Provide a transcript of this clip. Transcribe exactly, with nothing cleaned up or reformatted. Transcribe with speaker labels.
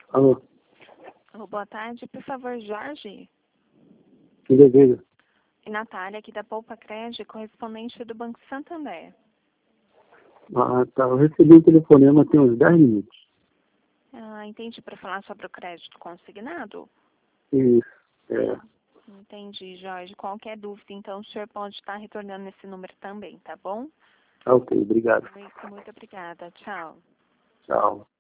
Speaker 1: Alô,
Speaker 2: Alô, boa tarde. Por favor, Jorge.
Speaker 1: que deseja?
Speaker 2: E Natália, aqui da Poupa Crédito, correspondente do Banco Santander.
Speaker 1: Ah, tá. Eu recebi um telefonema tem uns dez minutos.
Speaker 2: Ah, entendi, para falar sobre o crédito consignado?
Speaker 1: Isso, é.
Speaker 2: Entendi, Jorge. Qualquer dúvida, então, o senhor pode estar retornando nesse número também, tá bom?
Speaker 1: Tá ok, obrigado.
Speaker 2: Muito, muito obrigada. Tchau.
Speaker 1: Tchau.